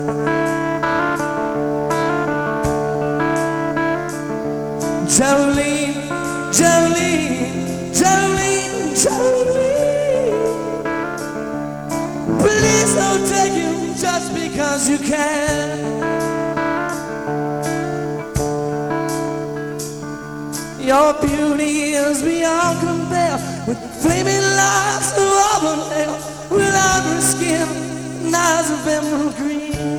Jolene, Jolene, Jolene, Jolene, please don't take him just because you can. Your beauty is beyond